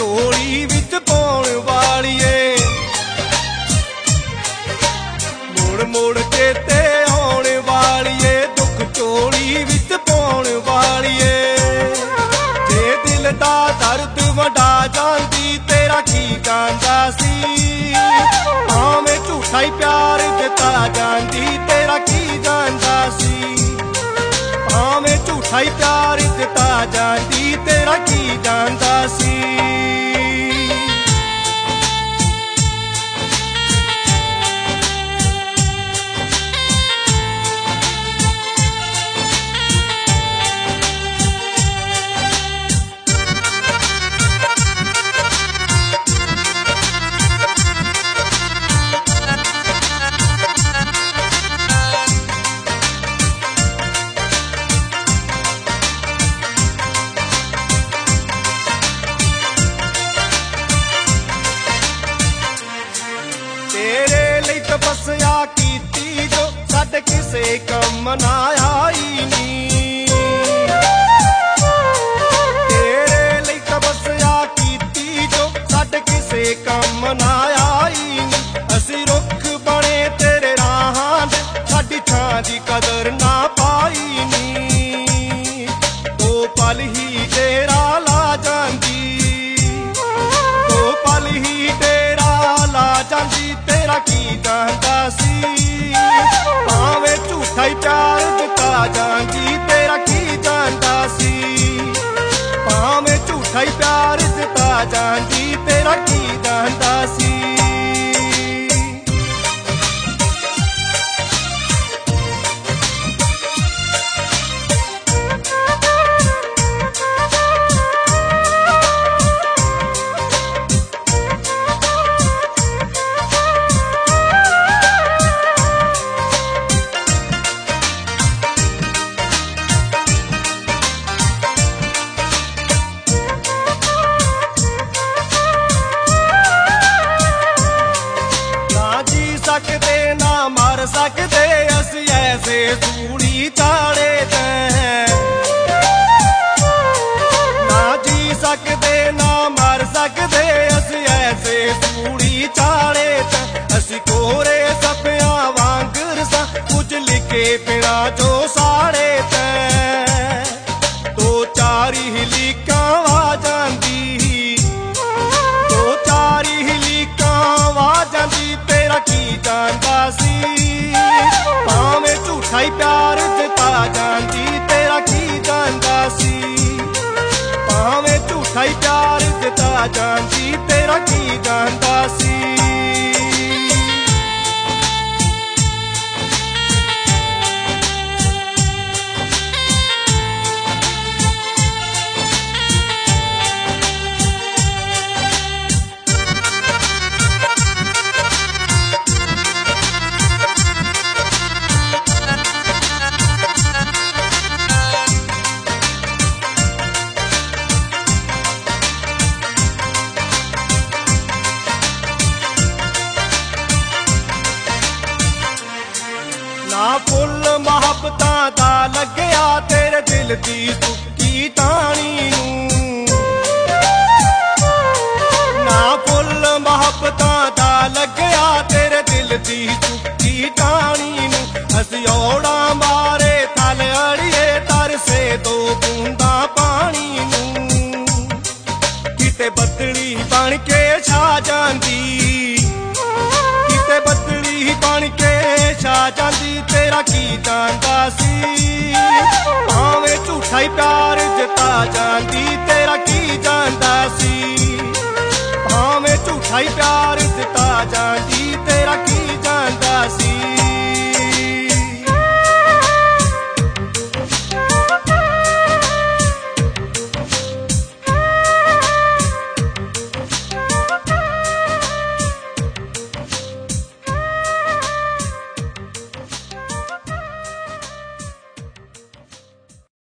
ਝੋਲੀ ਵਿੱਚ ਪਾਉਣ ਵਾਲੀਏ, ਮੋੜ ਮੋੜ ਚੇਤੇ ਆਉਣ ਵਾਲੀਏ, ਦੁੱਖ ਝੋਲੀ ਵਿੱਚ ਪਾਉਣ ਵਾਲੀਏ। ਜੇ ਦਿਲ ਦਾ ਦਰਦ ਵੰਡਾ ਜਾਂਦੀ ਤੇਰਾ ਕੀ ਜਾਂਦਾ ਸੀ, ਭਾਵੇਂ ਝੂਠਾ ਹੀ ਪਿਆਰ ਦਿੱਤਾ ਜਾਂਦੀ ਤੇਰਾ ਕੀ ਜਾਂਦਾ ਸੀ, ਭਾਵੇਂ ਝੂਠਾ ਹੀ ਪਿਆਰ ਦਿੱਤਾ ਜਾਂਦੀ ਤੇਰਾ ਕੀ ਜਾਂਦਾ ਸੀ। ਤੇਰੇ ਲਈ ਤਪੱਸਿਆ ਕੀਤੀ ਜੋ ਸਾਡੇ ਕਿਸੇ ਕੰਮ ਨਾ ਆਈ ਨੀ, ਤੇਰੇ ਲਈ ਤਪੱਸਿਆ ਕੀਤੀ ਜੋ ਸਾਡੇ ਕਿਸੇ ਕੰਮ ਨਾ ਆਈ ਨੀ। ਅਸੀਂ ਰੁੱਖ ਬਣੇ ਤੇਰੇ ਰਾਹਾਂ ਦੇ, ਸਾਡੀ ਛਾਂ ਦੀ ਕਦਰ ਨਾ ਪਾਈ ਨੀ। ਦੋ ਪਲ ਹੀ ਤੇਰਾ ਲਾ ਜਾਂਦੀ, ਦੋ ਪਲ ਹੀ ਤੇਰਾ ਲਾ ਜਾਂਦੀ ਤੇਰਾ ਕੀ ਜਾਂਦਾ ਸੀ, ਭਾਵੇਂ ਝੂਠਾ ਹੀ ਪਿਆਰ ਦਿੱਤਾ ਜਾਂਦੀ ਤੇਰਾ ਕੀ ਜਾਂਦਾ ਸੀ, ਭਾਵੇਂ ਝੂਠਾ ਹੀ ਪਿਆਰ ਦਿੱਤਾ ਜਾਂਦੀ ਤੇਰਾ ਕੀ ਜਾਂਦਾ ਸੀ। ਸਕਦੇ ਨਾ ਮਰ ਸਕਦੇ ਅਸੀਂ ਐਸੇ ਧੂੜੀ ਚਾੜੇ ਤੈਂ, ਨਾ ਜੀ ਸਕਦੇ ਨਾ ਮਰ ਸਕਦੇ ਅਸੀਂ ਐਸੇ ਧੂੜੀ ਚਾੜੇ ਤੈਂ। ਅਸੀਂ ਕੋਰੇ ਸੱਪਿਆਂ ਵਾਂਗਰ ਸਾਂ ਕੁਝ ਲਿਖੇ ਬਿਨਾਂ ਜੋ ਸਾੜੇ ਤੈਂ। ਦੋ ਚਾਰ ਹੀ ਲੀਕਾਂ ਵਾ ਜਾਂਦੀ, ਦੋ ਚਾਰ ਹੀ ਲੀਕਾਂ ਵਾ ਜਾਂਦੀ ਤੇਰਾ ਕੀ ਜਾਂਦਾ ਸੀ, ਭਾਵੇਂ ਝੂਠਾ ਹੀ ਪਿਆਰ ਦਿੱਤਾ ਜਾਂਦੀ ਤੇਰਾ ਕੀ ਜਾਂਦਾ ਸੀ, ਭਾਵੇਂ ਝੂਠਾ ਹੀ ਪਿਆਰ ਦਿੱਤਾ ਜਾਂਦੀ ਤੇਰਾ ਕੀ ਜਾਂਦਾ ਸੀ। ਨਾ ਫੁੱਲ ਮੁਹੱਬਤਾਂ ਦਾ ਲੱਗਿਆ ਤੇਰੇ ਦਿਲ ਦੀ ਸੁੱਕੀ ਟਾਹਣੀ ਨੂੰ, ਨਾ ਫੁੱਲ ਮੁਹੱਬਤਾਂ ਦਾ ਲੱਗਿਆ ਤੇਰੇ ਦਿਲ ਦੀ ਸੁੱਕੀ ਟਾਹਣੀ ਨੂੰ। ਅਸੀਂ ਔੜਾਂ ਮਾਰੇ ਥਲ ਅੜੀਏ ਤਰਸੇ ਦੋ ਬੂੰਦਾਂ ਪਾਣੀ ਨੂੰ, ਕਿਤੇ ਬੱਦਲੀ ਬਣ ਕੇ ਛਾ ਜਾਂਦੀ, ਕਿਤੇ ਬੱਦਲੀ ਬਣ ਕੇ ਛਾ ਜਾਂਦੀ ਤੇਰਾ ਕੀ ਜਾਂਦਾ ਸੀ, ਭਾਵੇਂ ਝੂਠਾ ਹੀ ਪਿਆਰ ਦਿੱਤਾ ਜਾਂਦੀ ਤੇਰਾ ਕੀ ਜਾਂਦਾ ਸੀ, ਭਾਵੇਂ ਝੂਠਾ ਹੀ ਪਿਆਰ ਦਿੱਤਾ ਜਾਂਦੀ